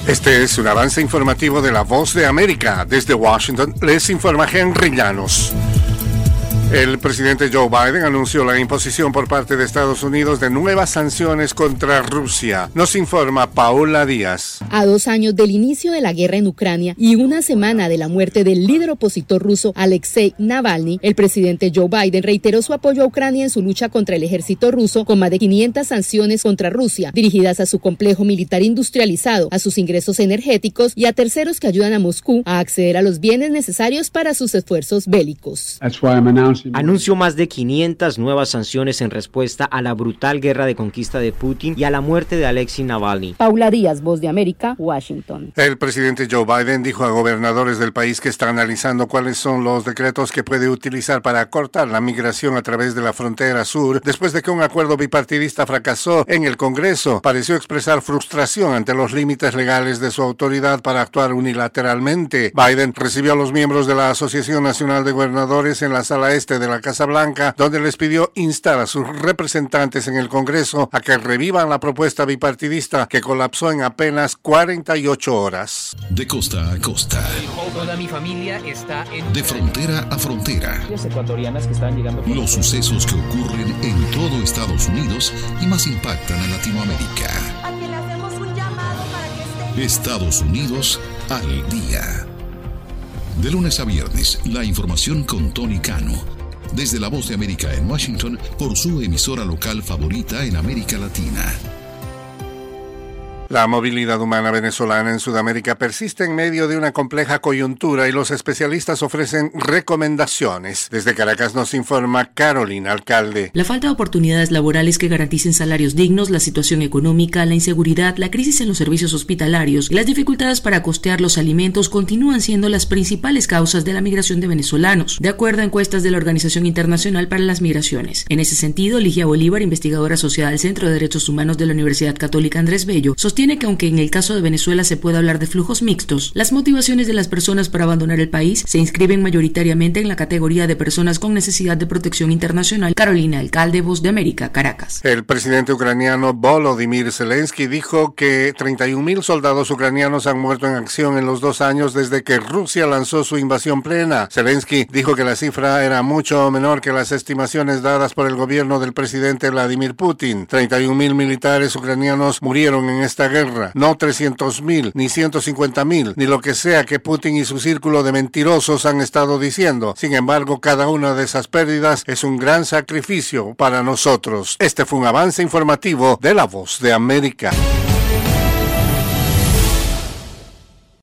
Este es un avance informativo de La Voz de América. Desde Washington les informa Henry Llanos. El presidente Joe Biden anunció la imposición por parte de Estados Unidos de nuevas sanciones contra Rusia. Nos informa Paola Díaz. A 2 años del inicio de la guerra en Ucrania y una semana de la muerte del líder opositor ruso Alexei Navalny, el presidente Joe Biden reiteró su apoyo a Ucrania en su lucha contra el ejército ruso con más de 500 sanciones contra Rusia, dirigidas a su complejo militar industrializado, a sus ingresos energéticos y a terceros que ayudan a Moscú a acceder a los bienes necesarios para sus esfuerzos bélicos. Anunció más de 500 nuevas sanciones en respuesta a la brutal guerra de conquista de Putin y a la muerte de Alexei Navalny. Paula Díaz, Voz de América, Washington. El presidente Joe Biden dijo a gobernadores del país que está analizando cuáles son los decretos que puede utilizar para cortar la migración a través de la frontera sur, después de que un acuerdo bipartidista fracasó en el Congreso. Pareció expresar frustración ante los límites legales de su autoridad para actuar unilateralmente. Biden recibió a los miembros de la Asociación Nacional de Gobernadores en la sala este de la Casa Blanca, donde les pidió instar a sus representantes en el Congreso a que revivan la propuesta bipartidista que colapsó en apenas 48 horas. De costa a costa. Toda mi familia está en... De frontera a frontera. Ecuatorianas que están llegando... Los sucesos que ocurren en todo Estados Unidos y más impactan a Latinoamérica. A que le hacemos un llamado para que esté... Estados Unidos al día. De lunes a viernes, la información con Tony Cano. Desde La Voz de América en Washington, por su emisora local favorita en América Latina. La movilidad humana venezolana en Sudamérica persiste en medio de una compleja coyuntura y los especialistas ofrecen recomendaciones. Desde Caracas nos informa Carolina Alcalde. La falta de oportunidades laborales que garanticen salarios dignos, la situación económica, la inseguridad, la crisis en los servicios hospitalarios y las dificultades para costear los alimentos continúan siendo las principales causas de la migración de venezolanos, de acuerdo a encuestas de la Organización Internacional para las Migraciones. En ese sentido, Ligia Bolívar, investigadora asociada del Centro de Derechos Humanos de la Universidad Católica Andrés Bello, sostiene que aunque en el caso de Venezuela se puede hablar de flujos mixtos, las motivaciones de las personas para abandonar el país se inscriben mayoritariamente en la categoría de personas con necesidad de protección internacional. Carolina Alcalde, Voz de América, Caracas. El presidente ucraniano Volodymyr Zelensky dijo que 31,000 soldados ucranianos han muerto en acción en los 2 años desde que Rusia lanzó su invasión plena. Zelensky dijo que la cifra era mucho menor que las estimaciones dadas por el gobierno del presidente Vladimir Putin. 31,000 militares ucranianos murieron en esta guerra, no 300,000, ni 150,000, ni lo que sea que Putin y su círculo de mentirosos han estado diciendo. Sin embargo, cada una de esas pérdidas es un gran sacrificio para nosotros. Este fue un avance informativo de La Voz de América.